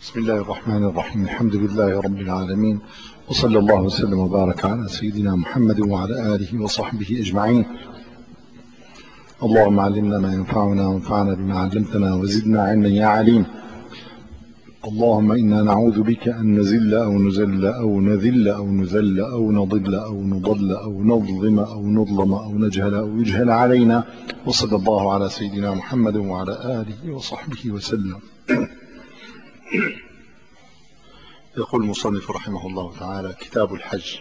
بسم الله الرحمن الرحيم. الحمد لله رب العالمين، وصلى الله وسلم وبارك على سيدنا محمد وعلى آله وصحبه أجمعين. اللهم علمنا ما ينفعنا وانفعنا بما علمتنا وزدنا علما يا عليم. اللهم إنا نعوذ بك أن نزل أو نزل أو نذل أو نذل أو نضل أو نضل أو نظلم أو نظلم أو نجهل أو يجهل علينا. وصلى الله على سيدنا محمد وعلى آله وصحبه وسلم. يقول المصنف رحمه الله تعالى: كتاب الحج.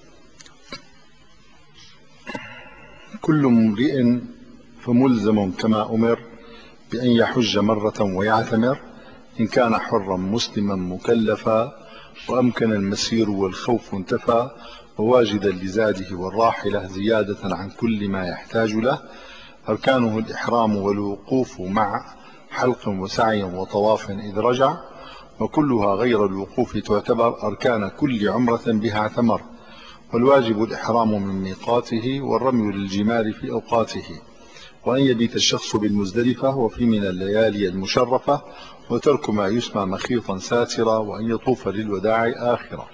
كل امرئ فملزم كما أمر بأن يحج مرة ويعتمر، إن كان حرا مسلما مكلفا، وأمكن المسير والخوف انتفى، وواجدا لزاده والراحلة زيادة عن كل ما يحتاج له. أركانه الإحرام والوقوف مع حلق وسعي وطواف إذ رجع، وكلها غير الوقوف تعتبر أركان كل عمرة بها اعتمر. والواجب الإحرام من ميقاته، والرمي للجمار في أوقاته، وأن يبيت الشخص بالمزدلفة وفي من الليالي المشرفة، وترك ما يسمى مخيطا ساترا، وأن يطوف للوداع آخرا.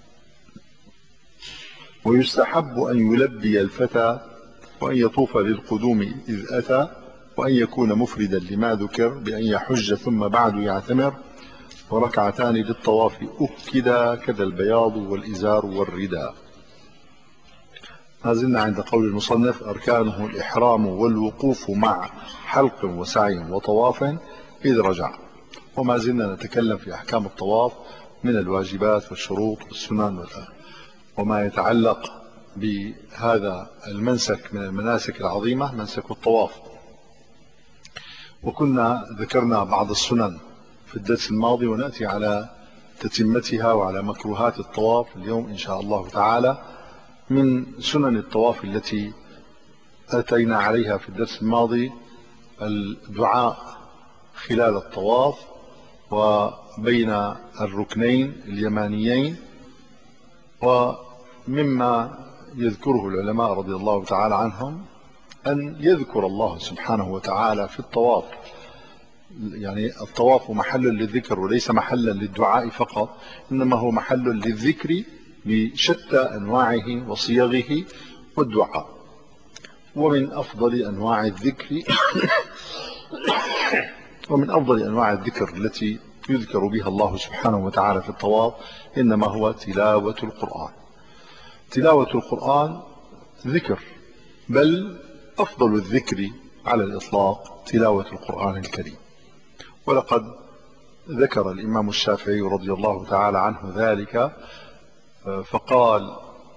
ويستحب أن يلبي الفتى، وأن يطوف للقدوم إذ أتى، وأن يكون مفردا لما ذكر بأن يحج ثم بعد يعتمر، وركعتان للطواف أكدا كذا البياض والإزار والرداء. ما زلنا عند قول المصنف: أركانه الإحرام والوقوف مع حلق وسعي وطواف إذ رجع. وما زلنا نتكلم في أحكام الطواف من الواجبات والشروط والسنن وما يتعلق بهذا المنسك من المناسك العظيمة، منسك الطواف. وكنا ذكرنا بعض السنن في الدرس الماضي، ونأتي على تتمتها وعلى مكروهات الطواف اليوم إن شاء الله تعالى. من سنن الطواف التي أتينا عليها في الدرس الماضي الدعاء خلال الطواف وبين الركنين اليمانيين. ومما يذكره العلماء رضي الله تعالى عنهم أن يذكر الله سبحانه وتعالى في الطواف. يعني الطواف محل للذكر وليس محلا للدعاء فقط، إنما هو محل للذكر بشتى أنواعه وصيغه والدعاء. ومن أفضل أنواع الذكر التي يذكر بها الله سبحانه وتعالى في الطواف إنما هو تلاوة القرآن. تلاوة القرآن ذكر، بل أفضل الذكر على الإطلاق تلاوة القرآن الكريم. ولقد ذكر الإمام الشافعي رضي الله تعالى عنه ذلك فقال: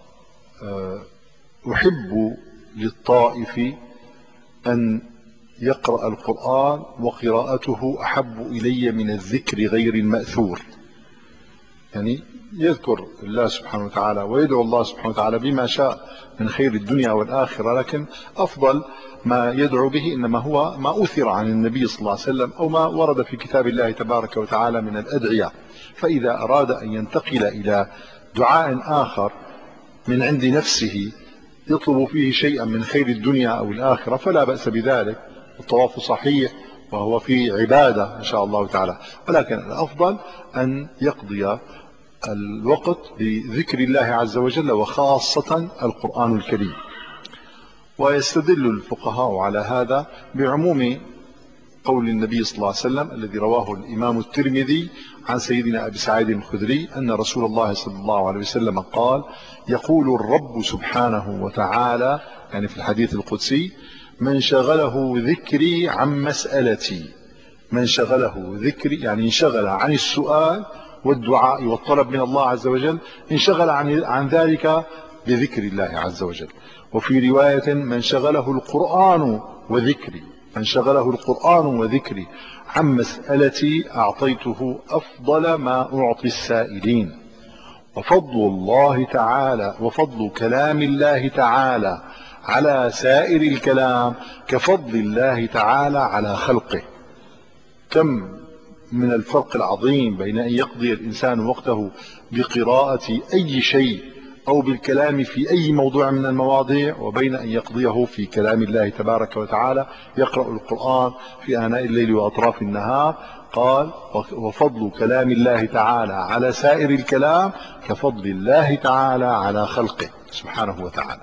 أحب للطائف أن يقرأ القرآن وقراءته أحب إلي من الذكر غير المأثور. يعني يذكر الله سبحانه وتعالى ويدعو الله سبحانه وتعالى بما شاء من خير الدنيا والآخرة، لكن أفضل ما يدعو به إنما هو ما أثر عن النبي صلى الله عليه وسلم أو ما ورد في كتاب الله تبارك وتعالى من الأدعية. فإذا أراد أن ينتقل إلى دعاء آخر من عند نفسه يطلب فيه شيئا من خير الدنيا أو الآخرة فلا بأس بذلك، الطواف صحيح وهو في عبادة إن شاء الله تعالى، ولكن الأفضل أن يقضي الوقت بذكر الله عز وجل وخاصة القرآن الكريم. ويستدل الفقهاء على هذا بعموم قول النبي صلى الله عليه وسلم الذي رواه الإمام الترمذي عن سيدنا أبي سعيد الخدري أن رسول الله صلى الله عليه وسلم قال: يقول الرب سبحانه وتعالى، يعني في الحديث القدسي: من شغله ذكري عن مسألتي. من شغله ذكري يعني انشغل عن السؤال والدعاء والطلب من الله عز وجل، انشغل عن ذلك بذكر الله عز وجل. وفي رواية: من شغله القرآن وذكري، من شغله القرآن وذكري عن مسألتي أعطيته أفضل ما أعطي السائلين. وفضل الله تعالى وفضل كلام الله تعالى على سائر الكلام كفضل الله تعالى على خلقه. كم من الفرق العظيم بين أن يقضي الإنسان وقته بقراءة أي شيء أو بالكلام في أي موضوع من المواضيع، وبين أن يقضيه في كلام الله تبارك وتعالى، يقرأ القرآن في آناء الليل وأطراف النهار. قال: وفضل كلام الله تعالى على سائر الكلام كفضل الله تعالى على خلقه سبحانه وتعالى.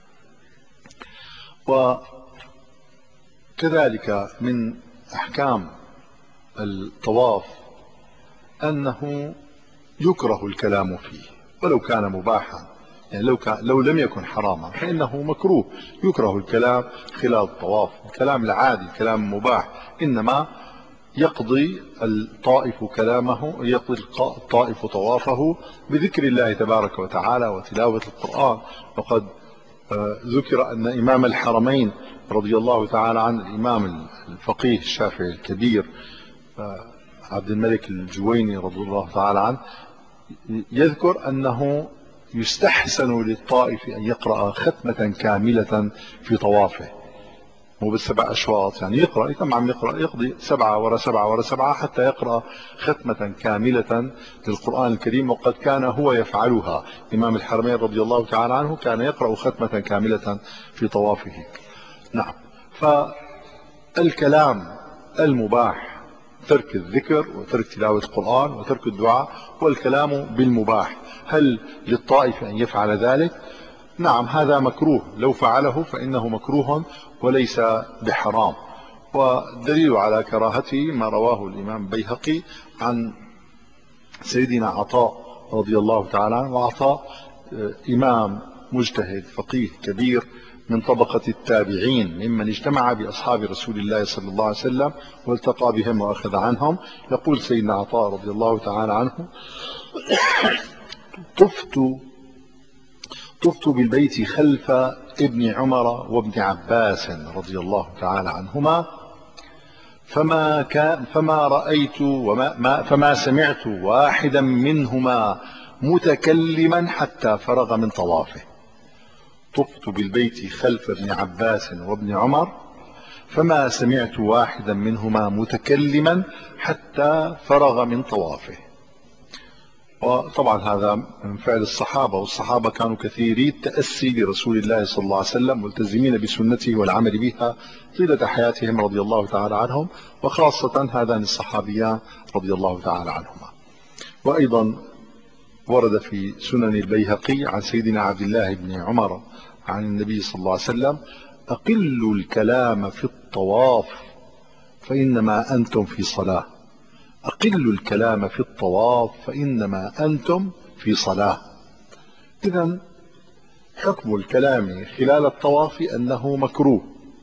وكذلك من أحكام الطواف أنه يكره الكلام فيه ولو كان مباحا، يعني لو لم يكن حراما فإنه مكروه. يكره الكلام خلال الطواف، الكلام العادي، الكلام المباح، إنما يقضي الطائف كلامه، يقضي الطائف طوافه بذكر الله تبارك وتعالى وتلاوة القرآن. وقد ذكر أن إمام الحرمين رضي الله تعالى عنه، الإمام الفقيه الشافعي الكبير عبد الملك الجويني رضي الله تعالى عنه، يذكر أنه يستحسن للطائف أن يقرأ ختمة كاملة في طوافه، مو بالسبع أشواط، يعني يقرأ يتمعن، يقضي 7 ورا 7 ورا 7 حتى يقرأ ختمة كاملة للقرآن الكريم. وقد كان هو يفعلها، إمام الحرمين رضي الله تعالى عنه كان يقرأ ختمة كاملة في طوافه. نعم. فالكلام المباح ترك الذكر وترك تلاوة القرآن وترك الدعاء، والكلام بالمباح. هل للطائف أن يفعل ذلك؟ نعم، هذا مكروه، لو فعله فإنه مكروه وليس بحرام. والدليل على كراهته ما رواه الإمام البيهقي عن سيدنا عطاء رضي الله تعالى عنه. وعطاء إمام مجتهد فقيه كبير من طبقة التابعين، ممن اجتمع بأصحاب رسول الله صلى الله عليه وسلم والتقى بهم وأخذ عنهم. يقول سيدنا عطاء رضي الله تعالى عنه: طفت بالبيت خلف ابن عمر وابن عباس رضي الله تعالى عنهما، فما رأيت فما سمعت واحدا منهما متكلما حتى فرغ من طوافه. طفت بالبيت خلف ابن عباس وابن عمر فما سمعت واحدا منهما متكلما حتى فرغ من طوافه. وطبعا هذا من فعل الصحابة، والصحابة كانوا كثيري التأسي برسول الله صلى الله عليه وسلم، ملتزمين بسنته والعمل بها طيلة حياتهم رضي الله تعالى عنهم، وخاصة هذان الصحابيان رضي الله تعالى عنهما. وأيضا ورد في سنن البيهقي عن سيدنا عبد الله بن عمر عن النبي صلى الله عليه وسلم: أقلوا الكلام في الطواف فإنما أنتم في صلاة. أقلوا الكلام في الطواف فإنما أنتم في صلاة. إذن حكم الكلام خلال الطواف أنه مكروه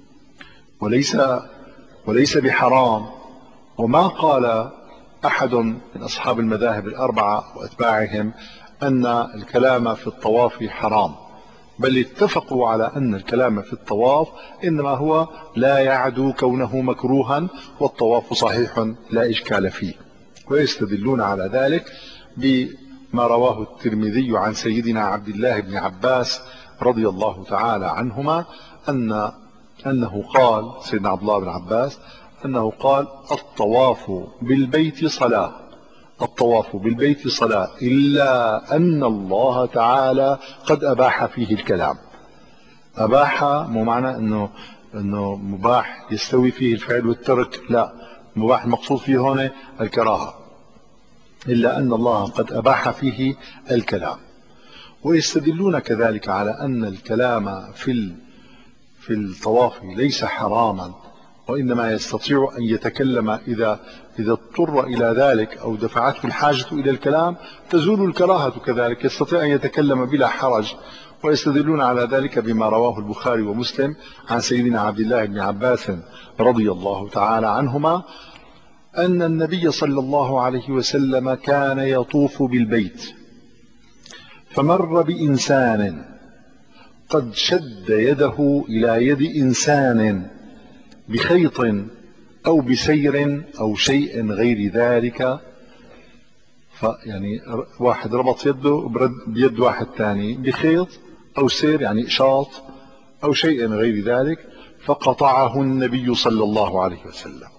وليس بحرام. وما قال أحد من أصحاب المذاهب الأربعة وأتباعهم أن الكلام في الطواف حرام، بل اتفقوا على أن الكلام في الطواف إنما هو لا يعدو كونه مكروها، والطواف صحيح لا إشكال فيه. ويستدلون على ذلك بما رواه الترمذي عن سيدنا عبد الله بن عباس رضي الله تعالى عنهما أنه قال، سيدنا عبد الله بن عباس أنه قال: الطواف بالبيت صلاة، الطواف بالبيت صلاة، إلا أن الله تعالى قد أباح فيه الكلام. أباح مو معنى أنه مباح يستوي فيه الفعل والترك، لا، مباح المقصود فيه هنا الكراهة، إلا أن الله قد أباح فيه الكلام. ويستدلون كذلك على أن الكلام في الطواف ليس حراما، وإنما يستطيع أن يتكلم إذا اضطر إلى ذلك أو دفعته الحاجة إلى الكلام تزول الكراهة، كذلك يستطيع أن يتكلم بلا حرج. ويستدلون على ذلك بما رواه البخاري ومسلم عن سيدنا عبد الله بن عباس رضي الله تعالى عنهما أن النبي صلى الله عليه وسلم كان يطوف بالبيت، فمر بإنسان قد شد يده إلى يد إنسان بخيط أو بسير أو شيء غير ذلك، يعني واحد ربط يده بيد واحد ثاني بخيط أو سير، يعني شاط أو شيء غير ذلك، فقطعه النبي صلى الله عليه وسلم.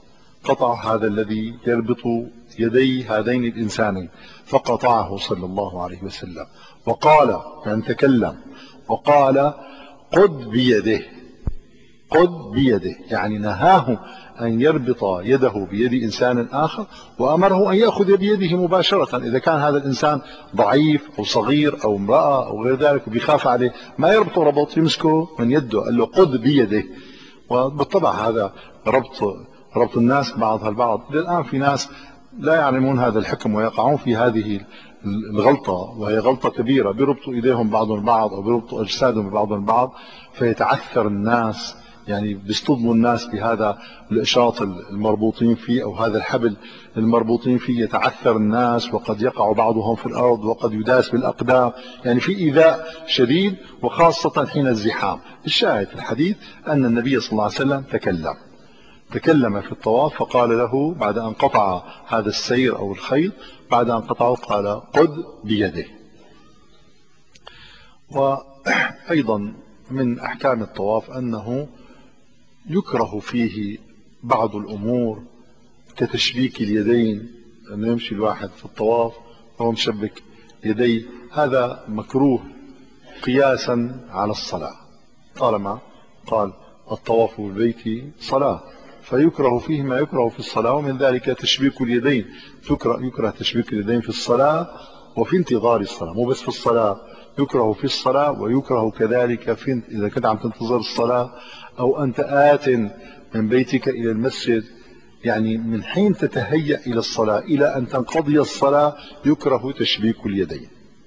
قطع هذا الذي يربط يدي هذين الإنسانين، فقطعه صلى الله عليه وسلم وقال، يعني تكلم وقال: قد بيده، قد بيده، يعني نهاه أن يربط يده بيد إنسان آخر، وأمره أن يأخذ بيده مباشرة. إذا كان هذا الإنسان ضعيف أو صغير أو امرأة أو غير ذلك وبيخاف عليه، ما يربطه ربط، يمسكه من يده، قال له قد بيده. وبالطبع هذا ربط الناس بعضها البعض. الآن في ناس لا يعلمون هذا الحكم ويقعون في هذه الغلطة، وهي غلطة كبيرة، بيربطوا إيديهم بعضهم البعض أو بيربطوا أجسادهم ببعضهم البعض، فيتعثر الناس، يعني بيصطدموا الناس بهذا الإشاط المربوطين فيه أو هذا الحبل المربوطين فيه، يتعثر الناس وقد يقع بعضهم في الأرض وقد يداس بالأقدام، يعني في إيذاء شديد، وخاصة حين الزحام. الشاهد في الحديث أن النبي صلى الله عليه وسلم تكلم في الطواف، فقال له بعد أن قطع هذا السير أو الخيل، بعد أن قطعه قال: قد بيده. وأيضا من أحكام الطواف أنه يكره فيه بعض الأمور كتشبيك اليدين، أنه يمشي الواحد في الطواف وهو مشبك يديه، هذا مكروه قياسا على الصلاة، طالما قال: الطواف بالبيت صلاة، فيكره فيه ما يكره في الصلاة، ومن ذلك تشبيك اليدين. يكره تشبيك اليدين في الصلاة وفي انتظار الصلاة، مو بس في الصلاة، يكره في الصلاة، ويكره كذلك إذا كنت عم تنتظر الصلاة أو أنت آت من بيتك إلى المسجد، يعني من حين تتهيأ إلى الصلاة إلى أن تنقضي الصلاة يكره تشبيك اليدين.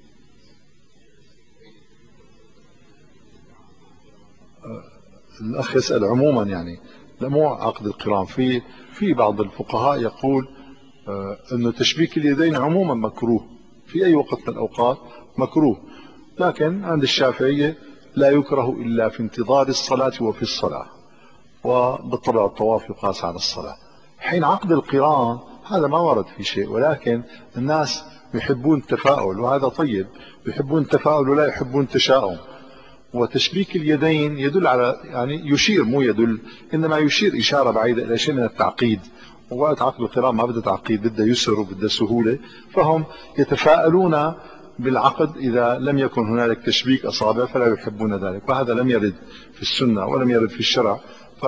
الأخ يسأل عموما، يعني لا مو عقد القران، في بعض الفقهاء يقول أنه تشبيك اليدين عموما مكروه في أي وقت من الأوقات، مكروه، لكن عند الشافعية لا يكره إلا في انتظار الصلاة وفي الصلاة، وبالطبع الطواف يقاس على الصلاة. حين عقد القران هذا ما ورد في شيء، ولكن الناس يحبون التفاؤل وهذا طيب، يحبون التفاؤل ولا يحبون التشاؤم. وتشبيك اليدين يدل على، يعني يشير، مو يدل، إنما يشير إشارة بعيدة إلى شيء من التعقيد، ووقت عقد القران ما بده تعقيد، بده يسر وبده سهولة، فهم يتفاءلون بالعقد إذا لم يكن هنالك تشبيك أصابع فلا يحبون ذلك، وهذا لم يرد في السنة ولم يرد في الشرع،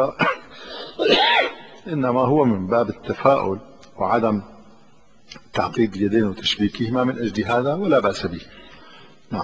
إنما هو من باب التفاؤل وعدم تعقيد اليدين وتشبيكهما، من أجل هذا ولا بأس به. نعم.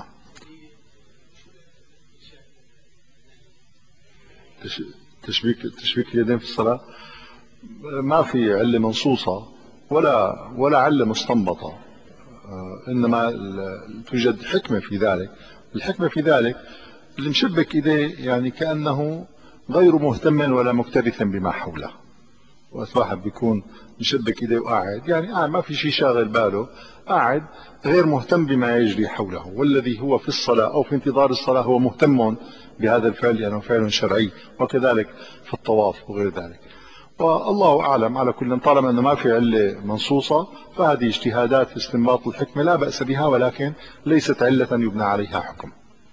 تشبيك اليدين في الصلاة ما في علة منصوصة ولا علة مستنبطة، إنما توجد حكمة في ذلك. الحكمة في ذلك اللي مشبك إيديه يعني كأنه غير مهتم ولا مكترثا بما حوله، وقت واحد بيكون مشبك ايديه وقاعد، يعني قاعد ما في شيء شاغل باله، قاعد غير مهتم بما يجري حوله، والذي هو في الصلاة أو في انتظار الصلاة هو مهتم بهذا الفعل لأنه فعل شرعي، وكذلك في الطواف وغير ذلك. والله أعلم، على كل طالما أنه ما في علة منصوصة فهذه اجتهادات في استنباط الحكمة لا بأس بها، ولكن ليست علة يبنى عليها حكم.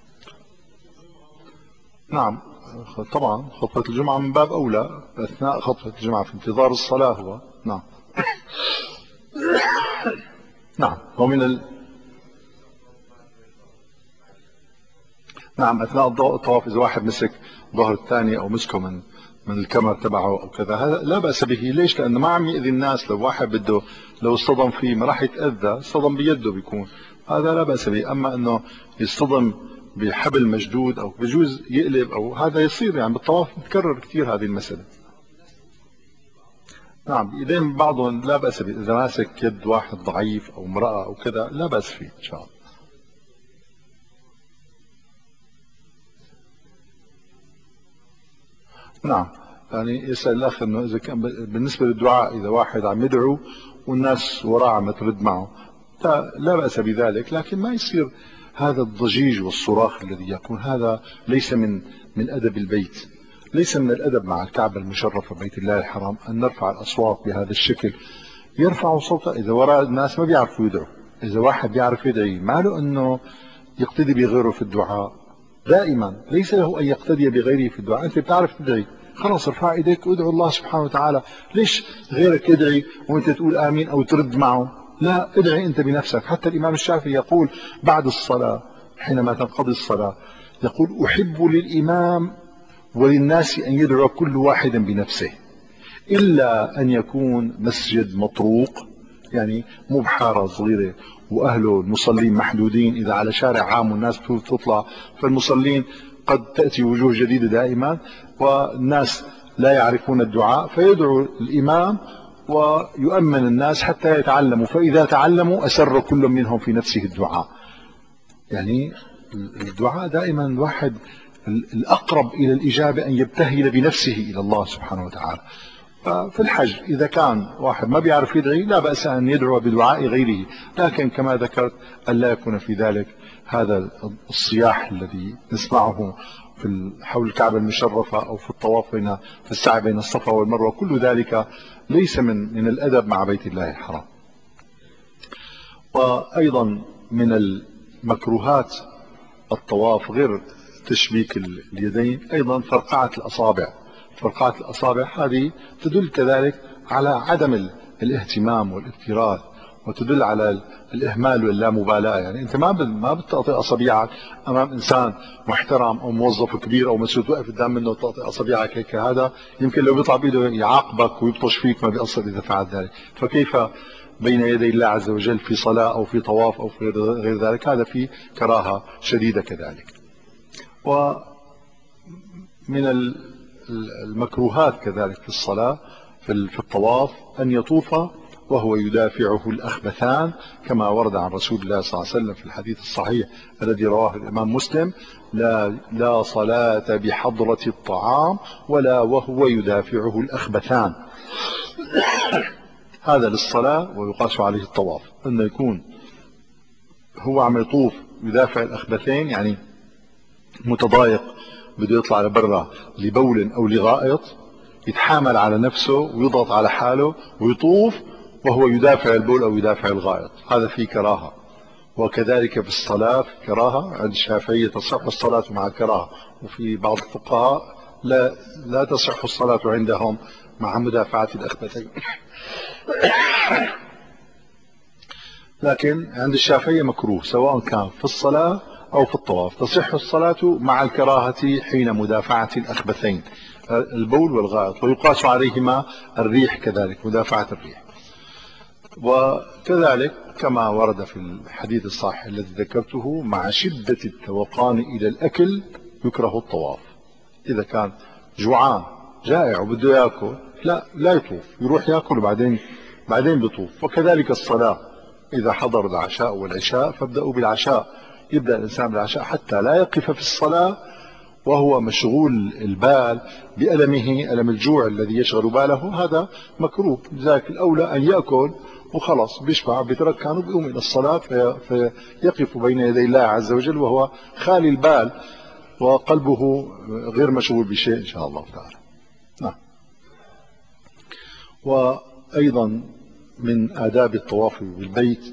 نعم طبعا خطبة الجمعة من باب أولى، أثناء خطبة الجمعة في انتظار الصلاة هو. نعم. نعم نعم أثناء الطواف إذا واحد مسك ظهر الثاني أو مسكه من الكمر تبعه أو كذا، هذا لا بأس به. ليش؟ لأنه ما عم يأذي الناس. لو واحد بده، لو اصطدم فيه ما راح يتأذى، اصطدم بيده بيكون، هذا لا بأس به. أما أنه يصطدم بحبل مشدود أو بجوز يقلب أو هذا يصير، يعني بالطواف بتكرر كثير هذه المسألة. نعم بإيدين بعضهم لا بأس به، إذا ماسك يد واحد ضعيف أو امرأة أو كذا لا بأس فيه إن شاء الله. نعم يعني يسأل الأخ أنه إذا كان بالنسبة للدعاء، إذا واحد عم يدعو والناس وراء عم ترد معه، لا بأس بذلك، لكن ما يصير هذا الضجيج والصراخ الذي يكون، هذا ليس من أدب البيت، ليس من الأدب مع الكعبة المشرفة بيت الله الحرام أن نرفع الأصوات بهذا الشكل. يرفعوا صوته إذا وراء الناس ما بيعرفوا يدعوا. إذا واحد بيعرف يدعي ما له أنه يقتدي بغيره في الدعاء، دائما ليس له أن يقتدي بغيره في الدعاء. أنت بتعرف تدعي، خلاص ارفع ايديك وادعو الله سبحانه وتعالى. ليش غيرك يدعي وانت تقول امين او ترد معه؟ لا، ادعي انت بنفسك. حتى الامام الشافعي يقول بعد الصلاة حينما تنقضي الصلاة، يقول احب للامام وللناس ان يدعو كل واحد بنفسه، الا ان يكون مسجد مطروق، يعني مو بحارة صغيرة واهله المصلين محدودين، اذا على شارع عام والناس تطلع، فالمصلين قد تأتي وجوه جديدة دائما والناس لا يعرفون الدعاء، فيدعو الامام ويؤمن الناس حتى يتعلموا، فاذا تعلموا اسر كل منهم في نفسه الدعاء. يعني الدعاء دائما الواحد الأقرب إلى الإجابة أن يبتهل بنفسه إلى الله سبحانه وتعالى. ففي الحج إذا كان واحد ما بيعرف يدعي لا بأس أن يدعو بدعاء غيره، لكن كما ذكرت أن لا يكون في ذلك هذا الصياح الذي نسمعه في حول الكعبة المشرفة أو في الطواف في السعي بين الصفا والمروة. كل ذلك ليس من الأدب مع بيت الله الحرام. وأيضا من المكروهات الطواف غير تشبيك اليدين أيضا فرقعة الأصابع. فرقعة الأصابع هذه تدل كذلك على عدم الاهتمام والاكتراث، وتدل على الإهمال واللامبالاة. يعني أنت ما بتقطع أصابعك أمام إنسان محترم أو موظف كبير أو مسؤول واقف قدام منه وتقطع أصابعك هيك، هذا يمكن لو بيطلع بإيده يعاقبك ويبطش فيك، ما بيأثر إذا فعلت ذلك. فكيف بين يدي الله عز وجل في صلاة أو في طواف أو في غير ذلك؟ هذا فيه كراهة شديدة كذلك. ومن المكروهات كذلك في الصلاة في الطواف أن يطوف وهو يدافعه الأخبثان، كما ورد عن رسول الله صلى الله عليه وسلم في الحديث الصحيح الذي رواه الإمام مسلم: لا صلاة بحضرة الطعام ولا وهو يدافعه الأخبثان. هذا للصلاة ويقاس عليه الطواف، أنه يكون هو عم يطوف يدافع الأخبثين، يعني متضايق بده يطلع لبرا لبول أو لغائط، يتحامل على نفسه ويضغط على حاله ويطوف وهو يدافع البول أو يدافع الغائط. هذا فيه كراهة. وكذلك في الصلاة كراهة عند الشافعية، تصح الصلاة مع الكراهة، وفي بعض الفقهاء لا تصح الصلاة عندهم مع مدافعة الأخبثين. لكن عند الشافعية مكروه سواء كان في الصلاة أو في الطواف. تصح الصلاة مع الكراهة حين مدافعة الأخبثين البول والغائط، ويقاس عليهما الريح كذلك، مدافعة الريح. وكذلك كما ورد في الحديث الصحيح الذي ذكرته: مع شدة التوقان إلى الأكل يكره الطواف. إذا كان جوعان جائع وبده يأكل لا يطوف، يروح يأكل وبعدين بيطوف. وكذلك الصلاة، إذا حضر العشاء والعشاء فابدأوا بالعشاء، يبدأ الإنسان بالعشاء حتى لا يقف في الصلاة وهو مشغول البال بألمه، ألم الجوع الذي يشغل باله، هذا مكروه. لذلك الأولى أن يأكل وخلاص بيشبع بيتركن وبيقوم إلى الصلاة فيقف بين يدي الله عز وجل وهو خالي البال وقلبه غير مشغول بشيء إن شاء الله تعالى. نعم. وأيضا من آداب الطواف بالبيت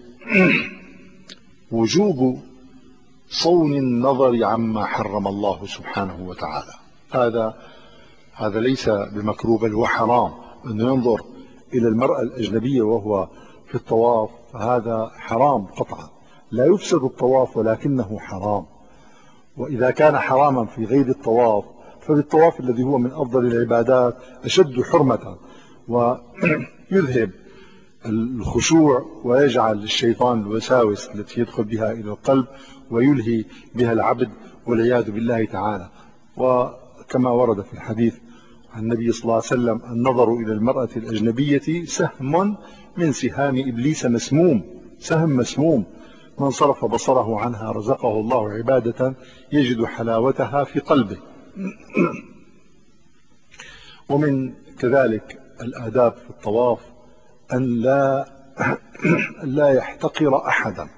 وجوب صون النظر عما حرم الله سبحانه وتعالى. هذا ليس بمكروه بل هو حرام، أنه ينظر إلى المرأة الأجنبية وهو في الطواف، هذا حرام قطعا. لا يفسد الطواف ولكنه حرام. وإذا كان حراما في غير الطواف فبالطواف الذي هو من أفضل العبادات أشد حرمة، ويذهب الخشوع ويجعل الشيطان الوساوس التي يدخل بها إلى القلب ويلهي بها العبد والعياذ بالله تعالى. وكما ورد في الحديث عن النبي صلى الله عليه وسلم: النظر إلى المرأة الأجنبية سهم من سهام إبليس مسموم، سهم مسموم، من صرف بصره عنها رزقه الله عبادة يجد حلاوتها في قلبه. ومن كذلك الآداب في الطواف أن لا يحتقر أحدا،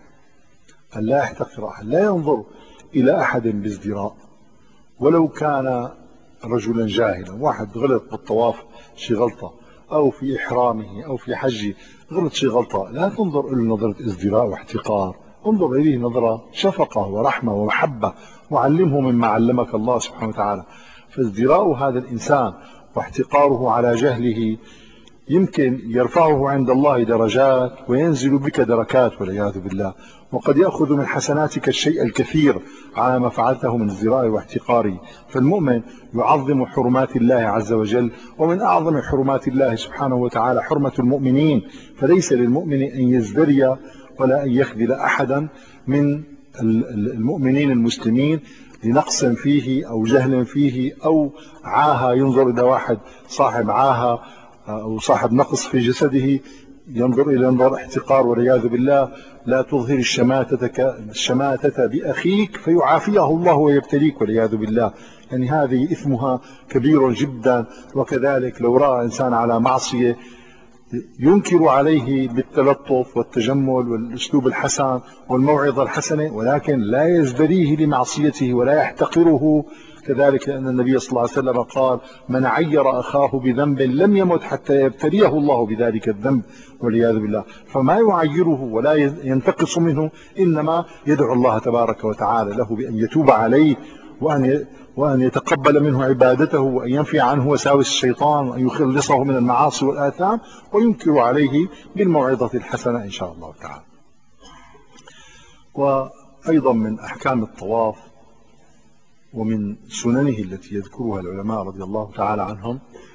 لا ينظر إلى أحد بازدراء ولو كان رجلا جاهلا. واحد غلط بالطواف شي غلطة، أو في إحرامه أو في حجه غلط شي غلطة، لا تنظر إلى نظرة ازدراء واحتقار، انظر إليه نظرة شفقة ورحمة ومحبة، وعلمه مما علمك الله سبحانه وتعالى. فازدراء هذا الإنسان واحتقاره على جهله يمكن يرفعه عند الله درجات وينزل بك دركات والعياذ بالله، وقد يأخذ من حسناتك الشيء الكثير على ما فعلته من ازدراء واحتقاره. فالمؤمن يعظم حرمات الله عز وجل، ومن أعظم حرمات الله سبحانه وتعالى حرمة المؤمنين، فليس للمؤمن أن يزدري ولا أن يخذل أحدا من المؤمنين المسلمين لنقص فيه أو جهل فيه أو عاهة. ينظر إلى واحد صاحب عاهة أو صاحب نقص في جسده ينظر إلى انظار احتقار والعياذ بالله. لا تظهر الشماتة بأخيك فيعافيه الله ويبتليك والعياذ بالله، يعني هذه إثمها كبير جدا. وكذلك لو رأى إنسان على معصية ينكر عليه بالتلطف والتجمل والأسلوب الحسن والموعظة الحسنة، ولكن لا يزدريه لمعصيته ولا يحتقره كذلك، لأن النبي صلى الله عليه وسلم قال: من عير أخاه بذنب لم يمت حتى يبتليه الله بذلك الذنب والعياذ بالله. فما يعيره ولا ينتقص منه، إنما يدعو الله تبارك وتعالى له بأن يتوب عليه وأن يتقبل منه عبادته، وأن ينفي عنه وساوس الشيطان، وأن يخلصه من المعاصي والآثام، وينكر عليه بالموعظة الحسنة إن شاء الله تعالى. وأيضا من أحكام الطواف ومن سننه التي يذكرها العلماء رضي الله تعالى عنهم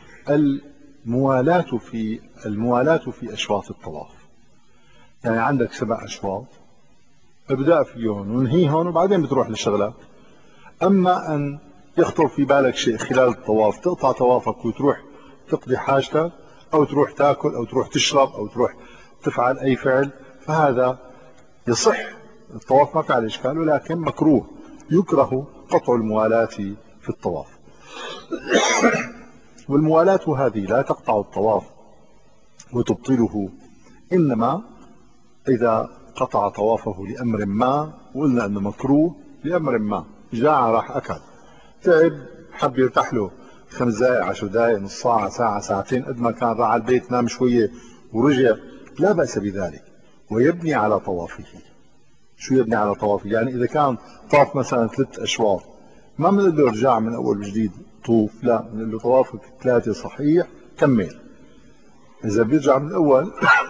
الموالاة في أشواط الطواف. يعني عندك 7 أشواط، ابدأ فيهم وانهيهم وبعدين بتروح للشغلات. أما أن يخطر في بالك شيء خلال الطواف تقطع طوافك وتروح تقضي حاجتك أو تروح تاكل أو تروح تشرب أو تروح تفعل أي فعل، فهذا يصح الطواف ما في عليه إشكال، ولكن مكروه، يكره قطع الموالاة في الطواف. والموالاة هذه لا تقطع الطواف وتبطله، إنما إذا قطع طوافه لأمر ما، وقلنا أنه مكروه لأمر ما، جاع راح أكل، تعب حب يرتاح له 5 دقائق 10 دقائق نص ساعة ساعة ساعتين، قد ما كان راح على البيت نام شوية ورجع، لا بأس بذلك، ويبني على طوافه. شو يبني على طوافه؟ يعني إذا كان طاف مثلا 3 أشواط ما بنقول له ارجع من أول وجديد طوف، لا، بنقول له طوافك 3 صحيح كمل. إذا بيرجع من الأول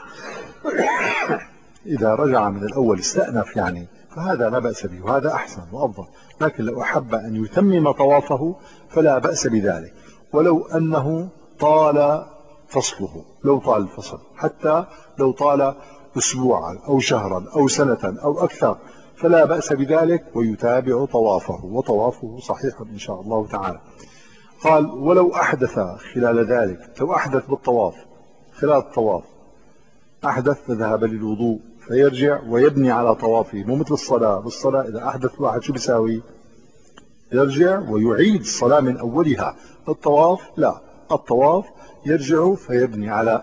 إذا رجع من الأول استأنف يعني، فهذا لا بأس به وهذا أحسن وأفضل. لكن لو أحب أن يتمم طوافه فلا بأس بذلك، ولو أنه طال فصله، لو طال الفصل حتى لو طال أسبوعا أو شهرا أو سنة أو أكثر فلا بأس بذلك، ويتابع طوافه وطوافه صحيح إن شاء الله تعالى. قال: ولو أحدث خلال ذلك، لو أحدث بالطواف خلال الطواف أحدث فذهب للوضوء فيرجع ويبني على طوافه، مو مثل الصلاة. بالصلاة إذا أحدث واحد شو بيساوي؟ يرجع ويعيد الصلاة من أولها. الطواف لا، الطواف يرجع فيبني على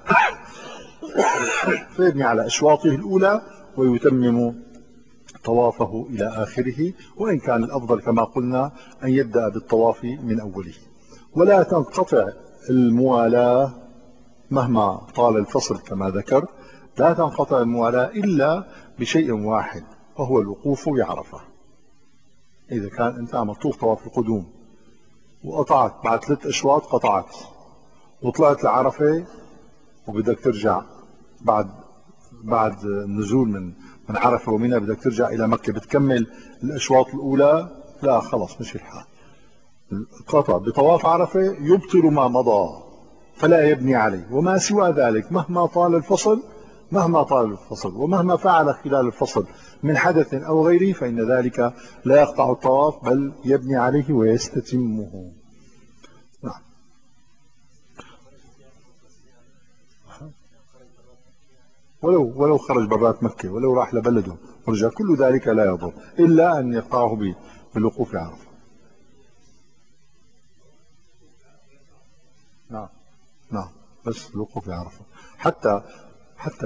أشواطه الأولى ويتمم طوافه إلى آخره، وإن كان الأفضل كما قلنا أن يبدأ بالطواف من أوله. ولا تنقطع الموالاة مهما طال الفصل كما ذكر، لا تنقطع الموالاة إلا بشيء واحد، وهو الوقوف بعرفة. إذا كان أنت عم تطوف طواف القدوم وقطعت بعد 3 أشواط، قطعت وطلعت لعرفة وبدك ترجع بعد النزول من عرفة ومنى، بدك ترجع إلى مكة، بتكمل الأشواط الأولى؟ لا، خلص مش الحال. القطع بطواف عرفة يبطل ما مضى فلا يبني عليه، وما سوى ذلك مهما طال الفصل ومهما فعل خلال الفصل من حدث أو غيره فإن ذلك لا يقطع الطواف بل يبني عليه ويستتمه. نعم. ولو خرج برات مكة، ولو راح لبلده ورجع، كل ذلك لا يضر إلا أن يقطعه بالوقوف عرفة. نعم. نعم، بس الوقوف عرفة. حتى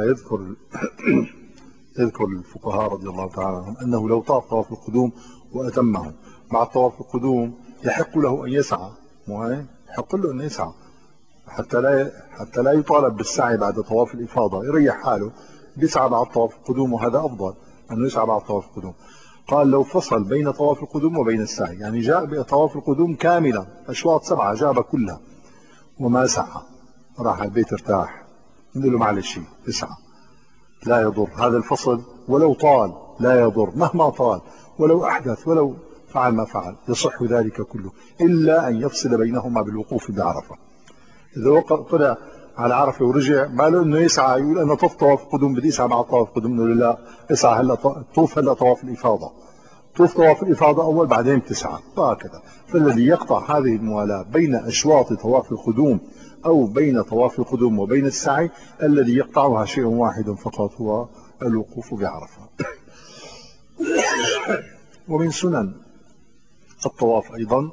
يذكر الفقهاء رضي الله تعالى عنهم أنه لو طاف طواف القدوم وأتمه بعد طواف القدوم يحق له أن يسعى، مو هيك؟ يحق له أن يسعى حتى لا يطالب بالسعي بعد طواف الإفاضة، يريح حاله بيسعى بعد طواف القدوم، وهذا أفضل أنه يسعى بعد طواف القدوم. قال لو فصل بين طواف القدوم وبين السعي، يعني جاء بطواف القدوم كاملا أشواط 7 جاب كلها وما سعى، راح البيت ارتاح، نقول له معلش 9 لا يضر هذا الفصل، ولو طال لا يضر مهما طال، ولو أحدث ولو فعل ما فعل يصح ذلك كله، إلا أن يفصل بينهما بالوقوف بعرفة. إذا طلع على عرفة ورجع ما له إنه يسعى يقول أنا طفت طواف قدوم بدي أسعى مع طواف قدوم، نقول له لا، اسعى هلا، طوف هلا طواف الإفاضة، طوف طواف الإفاضة أول بعدين بتسعى وهكذا. فالذي يقطع هذه الموالاة بين أشواط طواف القدوم أو بين طواف القدوم وبين السعي، الذي يقطعها شيء واحد فقط هو الوقوف بعرفة. ومن سنن الطواف أيضا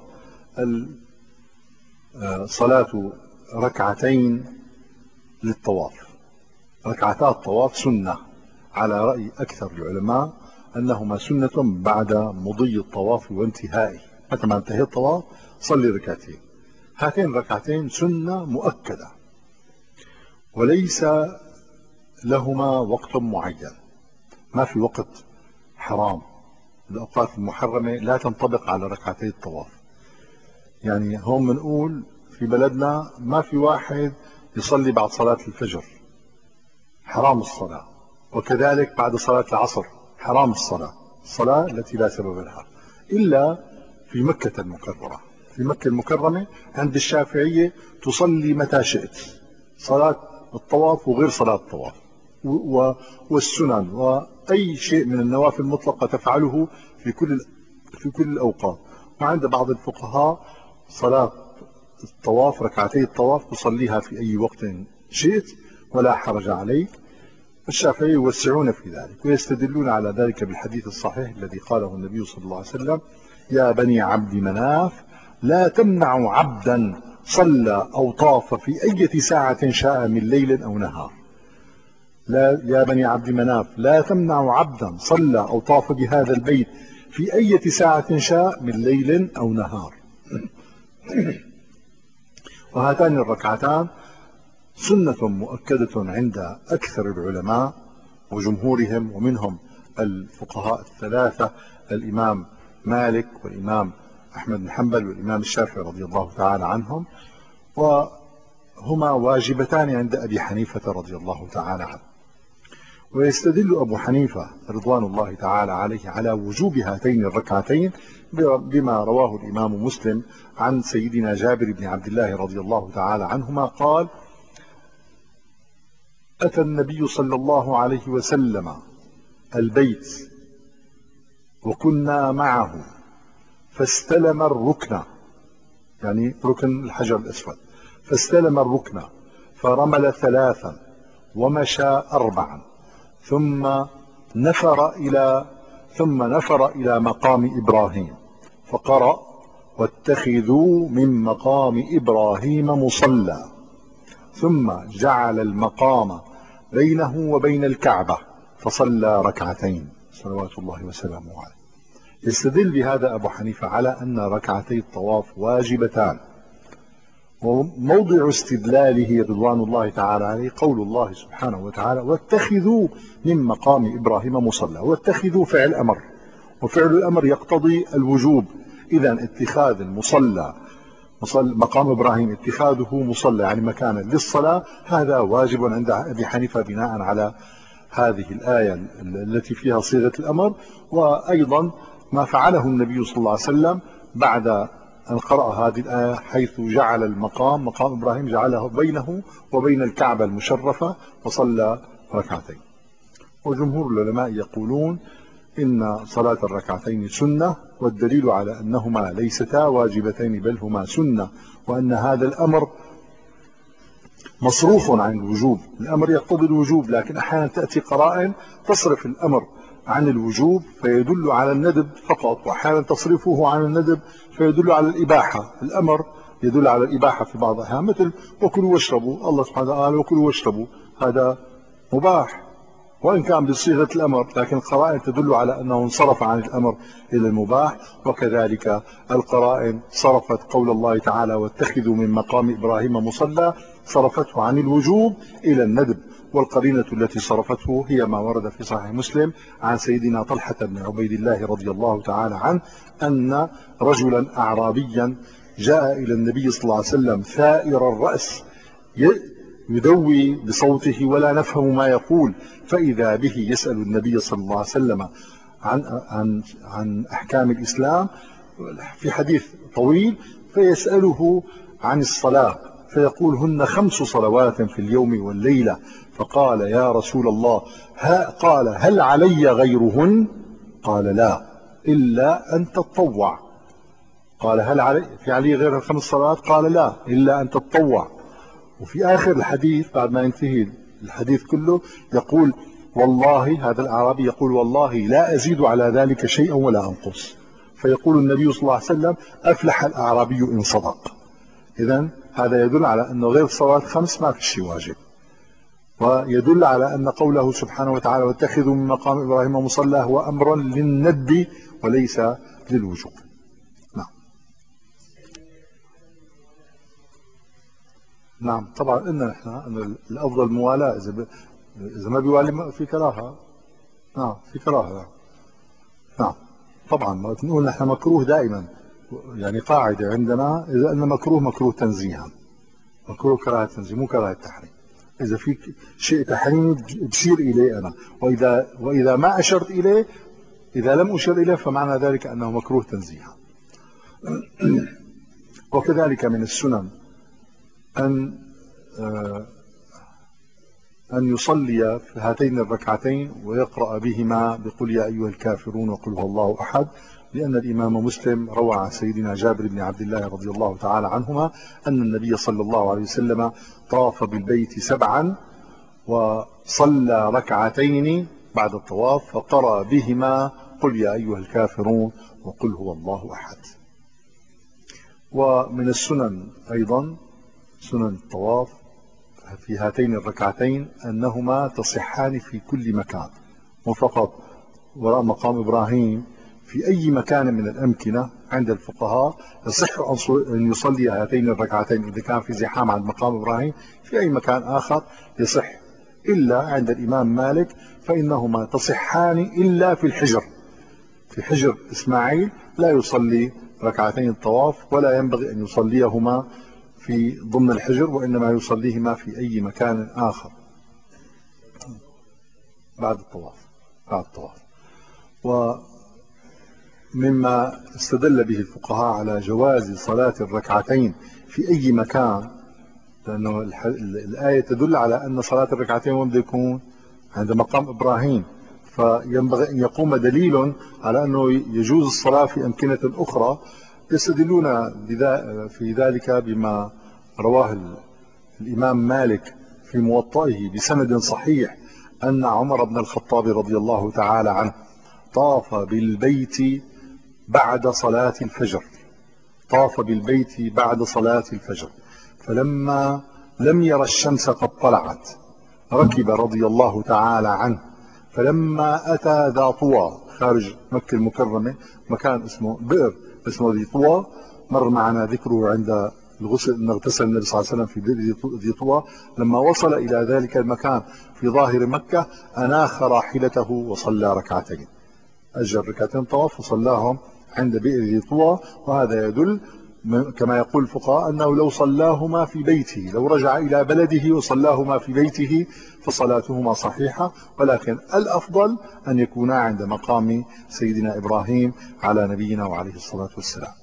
صلاة ركعتين للطواف. ركعتا الطواف سنة على رأي أكثر العلماء أنهما سنة بعد مضي الطواف وانتهائه، متى ما انتهي الطواف صلي ركعتين. هاتين الركعتين سنة مؤكدة وليس لهما وقت معين، ما في وقت حرام. الأوقات المحرمة لا تنطبق على ركعتي الطواف. يعني هون بنقول في بلدنا ما في واحد يصلي بعد صلاة الفجر، حرام الصلاة، وكذلك بعد صلاة العصر حرام الصلاة التي لا سبب لها، إلا في مكة المكرمة. في مكة المكرمة عند الشافعية تصلي متى شئت صلاة الطواف وغير صلاة الطواف والسنن وأي شيء من النوافل المطلقة تفعله في كل الأوقات. وعند بعض الفقهاء صلاة الطواف ركعتي الطواف تصليها في أي وقت شئت ولا حرج عليك. الشافعي يوسعون في ذلك ويستدلون على ذلك بالحديث الصحيح الذي قاله النبي صلى الله عليه وسلم: يا بني عبد مناف لا تمنعوا عبدا صلى أو طاف في أي ساعة شاء من ليل أو نهار. لا، يا بني عبد مناف لا تمنعوا عبدا صلى أو طاف بهذا البيت في أي ساعة شاء من ليل أو نهار. وهاتان الركعتان سنة مؤكدة عند أكثر العلماء وجمهورهم، ومنهم الفقهاء الثلاثة الإمام مالك والإمام أحمد بن حنبل والإمام الشافعي رضي الله تعالى عنهم، وهما واجبتان عند أبي حنيفة رضي الله تعالى عنه. ويستدل أبو حنيفة رضوان الله تعالى عليه على وجوب هاتين الركعتين بما رواه الإمام مسلم عن سيدنا جابر بن عبد الله رضي الله تعالى عنهما قال: أتى النبي صلى الله عليه وسلم البيت وكنا معه فاستلم الركن، يعني ركن الحجر الأسود، فاستلم الركن فرمل 3 ومشى 4 ثم نفر إلى مقام إبراهيم فقرأ: واتخذوا من مقام إبراهيم مصلى، ثم جعل المقام بينه وبين الكعبة فصلى ركعتين صلوات الله وسلامه عليه. يستدل بهذا أبو حنيفة على أن ركعتي الطواف واجبتان، وموضع استدلاله رضوان الله تعالى عليه قول الله سبحانه وتعالى: واتخذوا من مقام إبراهيم مصلى. واتخذوا فعل أمر، وفعل الأمر يقتضي الوجوب، إذا اتخاذ المصلى مقام إبراهيم اتخاذه مصلى يعني مكانا للصلاة، هذا واجب عند أبي حنيفة بناء على هذه الآية التي فيها صيغة الأمر، وأيضا ما فعله النبي صلى الله عليه وسلم بعد أن قرأ هذه الآية، حيث جعل مقام إبراهيم جعله بينه وبين الكعبة المشرفة وصلى ركعتين. وجمهور العلماء يقولون إن صلاة الركعتين سنة، والدليل على أنهما ليستا واجبتين بل هما سنة، وأن هذا الأمر مصروف عن الوجوب. الأمر يقتضي الوجوب، لكن أحيانا تأتي قرائن تصرف الأمر عن الوجوب فيدل على الندب فقط، وأحيانا تصرفه عن الندب فيدل على الإباحة. الأمر يدل على الإباحة في بعض الأحيان، مثل وكلوا واشربوا، الله سبحانه وتعالى وكلوا واشربوا، هذا مباح، وإن كان بصيغة الأمر، لكن القرائن تدل على أنه انصرف عن الأمر إلى المباح. وكذلك القرائن صرفت قول الله تعالى واتخذوا من مقام إبراهيم مصلى، صرفته عن الوجوب إلى الندب. والقرينة التي صرفته هي ما ورد في صحيح مسلم عن سيدنا طلحة بن عبيد الله رضي الله تعالى عنه أن رجلا أعرابيا جاء إلى النبي صلى الله عليه وسلم ثائر الرأس يدوي بصوته ولا نفهم ما يقول، فإذا به يسأل النبي صلى الله عليه وسلم عن أحكام الإسلام في حديث طويل، فيسأله عن الصلاة فيقول هن 5 صلوات في اليوم والليلة. فقال يا رسول الله قال هل علي غيرهن؟ قال لا إلا أن تتطوع. قال هل علي غير ال5 صلوات؟ قال لا إلا أن تتطوع. وفي آخر الحديث بعد ما ينتهي الحديث كله يقول والله، هذا الأعرابي يقول والله لا أزيد على ذلك شيئا ولا أنقص. فيقول النبي صلى الله عليه وسلم أفلح الأعرابي إن صدق. إذن هذا يدل على أنه غير الصلوات 5 ما في شيء واجب، ويدل على أن قوله سبحانه وتعالى واتخذوا من مقام إبراهيم مصلى هو أمر للندب وليس للوجوب. نعم. نعم طبعا إن إحنا أن الأفضل موالاة، إذا ما بيوالي في كراهة. نعم في كراهة. نعم طبعا ما نقول نحن مكروه دائما، يعني قاعدة عندنا إذا أن مكروه مكروه تنزيها، مكروه كراهة تنزيه مو كراهة تحريم. إذا في شيء تحريم بشير إليه أنا، وإذا ما أشرت إليه، إذا لم أشر إليه فمعنى ذلك أنه مكروه تنزيها. وكذلك من السنن أن يصلي في هاتين الركعتين ويقرأ بهما بقل يا أيها الكافرون وقل هو الله أحد، لأن الإمام مسلم روى عن سيدنا جابر بن عبد الله رضي الله تعالى عنهما أن النبي صلى الله عليه وسلم طاف بالبيت 7 وصلى ركعتين بعد الطواف فقرأ بهما قل يا أيها الكافرون وقل هو الله أحد. ومن السنن أيضا سنن الطواف في هاتين الركعتين أنهما تصحان في كل مكان، وفقط وراء مقام إبراهيم في أي مكان من الأمكنة عند الفقهاء يصح أن يصلي هاتين الركعتين. إذا كان في زحام عند مقام إبراهيم في أي مكان آخر يصح، إلا عند الإمام مالك فإنهما تصحان إلا في الحجر. في حجر إسماعيل لا يصلي ركعتين الطواف ولا ينبغي أن يصليهما في ضمن الحجر، وإنما يصليهما في أي مكان آخر بعد الطواف. ومما استدل به الفقهاء على جواز صلاة الركعتين في أي مكان، لأنه الآية تدل على أن صلاة الركعتين وين بده يكون؟ عند مقام إبراهيم، فينبغي أن يقوم دليل على أنه يجوز الصلاة في أمكنة أخرى. يستدلون في ذلك بما رواه الإمام مالك في موطئه بسند صحيح أن عمر بن الخطاب رضي الله تعالى عنه طاف بالبيت بعد صلاة الفجر. فلما لم ير الشمس قد طلعت ركب رضي الله تعالى عنه، فلما أتى ذا طوى خارج مكة المكرمة مكان اسمه بئر اسمه ذي طوى، مر معنا ذكره عند الغسل أن اغتسل النبي صلى الله عليه وسلم في بئر ذي طوى. لما وصل إلى ذلك المكان في ظاهر مكة أناخ راحلته وصلى ركعتين، أجر ركعتين طواف وصلاهم عند بئر ذي طوى. وهذا يدل كما يقول الفقهاء أنه لو صلاهما في بيته، لو رجع إلى بلده وصلاهما في بيته فصلاتهما صحيحة، ولكن الأفضل أن يكونا عند مقام سيدنا إبراهيم على نبينا وعليه الصلاة والسلام.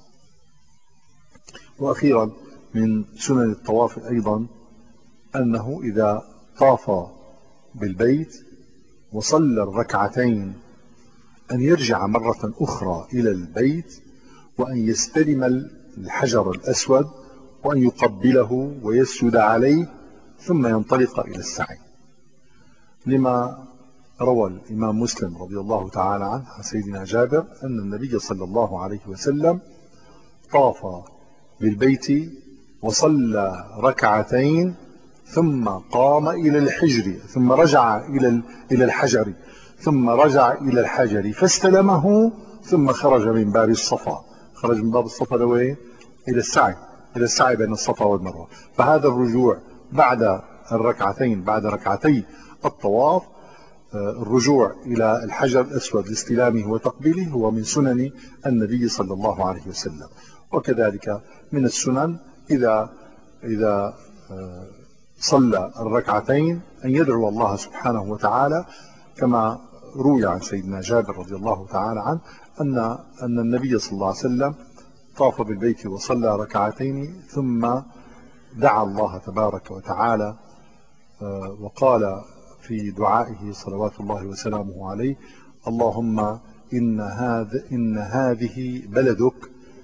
وأخيرا من سنن الطواف أيضا أنه إذا طاف بالبيت وصلى الركعتين أن يرجع مرة أخرى إلى البيت وأن يستلم الحجر الأسود وأن يقبله ويسجد عليه ثم ينطلق إلى السعي، لما روى الإمام مسلم رضي الله تعالى عنه عن سيدنا جابر أن النبي صلى الله عليه وسلم طاف بالبيت وصلى ركعتين ثم قام إلى الحجر، ثم رجع إلى الحجر، ثم رجع إلى الحجر فاستلمه، ثم خرج من باب الصفا. خرج من باب الصفا لوين؟ إلى السعي، إلى السعي بين الصفا والمروة. فهذا الرجوع بعد الركعتين، بعد ركعتي الطواف، الرجوع إلى الحجر الأسود لاستلامه وتقبيله هو من سنن النبي صلى الله عليه وسلم. وكذلك من السنن إذا صلى الركعتين أن يدعو الله سبحانه وتعالى، كما روي عن سيدنا جابر رضي الله تعالى عنه أن النبي صلى الله عليه وسلم طاف بالبيت وصلى ركعتين ثم دعا الله تبارك وتعالى وقال في دعائه صلوات الله وسلامه عليه: اللهم إن هذه بلدك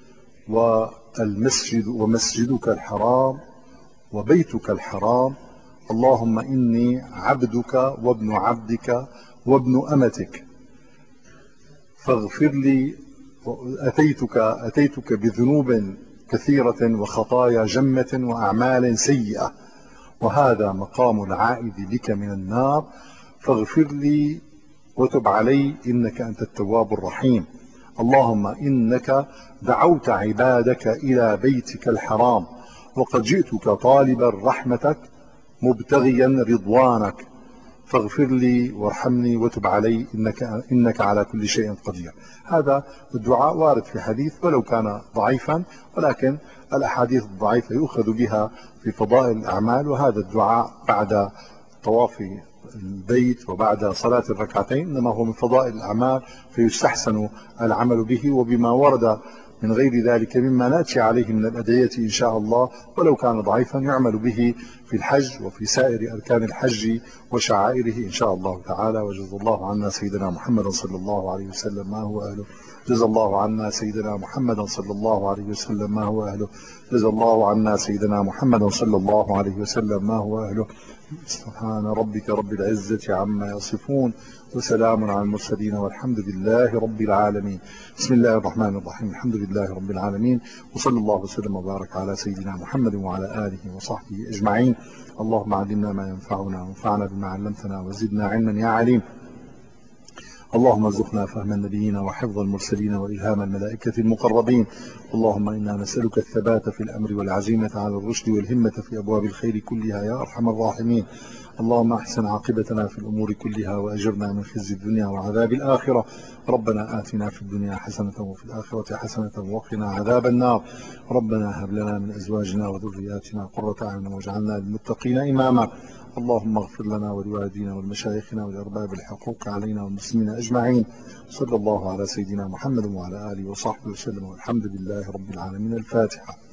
ومسجدك الحرام وبيتك الحرام، اللهم إني عبدك وابن عبدك وابن أمتك فاغفر لي. أتيتك بذنوب كثيرة وخطايا جمة وأعمال سيئة، وهذا مقام العائد بك من النار، فاغفر لي وتب علي إنك أنت التواب الرحيم. اللهم إنك دعوت عبادك إلى بيتك الحرام، وقد جئتك طالبا رحمتك مبتغيا رضوانك، فاغفر لي وارحمني وتب علي إنك على كل شيء قدير. هذا الدعاء وارد في حديث ولو كان ضعيفا، ولكن الأحاديث الضعيفة يؤخذ بها في فضائل الأعمال، وهذا الدعاء بعد طواف البيت وبعد صلاة الركعتين إنما هو من فضائل الأعمال، فيستحسن العمل به وبما ورد من غير ذلك مما نأتي عليه من الأدعية إن شاء الله، ولو كان ضعيفا يعمل به في الحج وفي سائر أركان الحج وشعائره إن شاء الله تعالى. وجزا الله عنا سيدنا محمد صلى الله عليه وسلم ما هو أهله. جزا الله عنا سيدنا محمد صلى الله عليه وسلم ما هو أهله. جزا الله عنا سيدنا محمد صلى الله عليه وسلم ما هو أهله. سبحان ربك رب العزة عما يصفون، وسلام على المرسلين، والحمد لله رب العالمين. بسم الله الرحمن الرحيم. الحمد لله رب العالمين، وصلى الله وسلم وبارك على سيدنا محمد وعلى آله وصحبه أجمعين. اللهم علمنا ما ينفعنا وانفعنا بما علمتنا وزدنا علما يا عليم. اللهم ارزقنا فهم النبيين وحفظ المرسلين وإلهام الملائكة المقربين. اللهم إنا نسألك الثبات في الأمر والعزيمة على الرشد والهمة في أبواب الخير كلها يا أرحم الراحمين. اللهم أحسن عاقبتنا في الأمور كلها وأجرنا من خزي الدنيا وعذاب الآخرة. ربنا آتنا في الدنيا حسنة وفي الآخرة حسنة وقنا عذاب النار. ربنا هب لنا من أزواجنا وذرياتنا قرة أعين واجعلنا للمتقين إماما. اللهم اغفر لنا ولوالدينا ولمشايخنا ولأرباب الحقوق علينا والمسلمين أجمعين. صلى الله على سيدنا محمد وعلى آله وصحبه وسلم، والحمد لله رب العالمين. الفاتحة.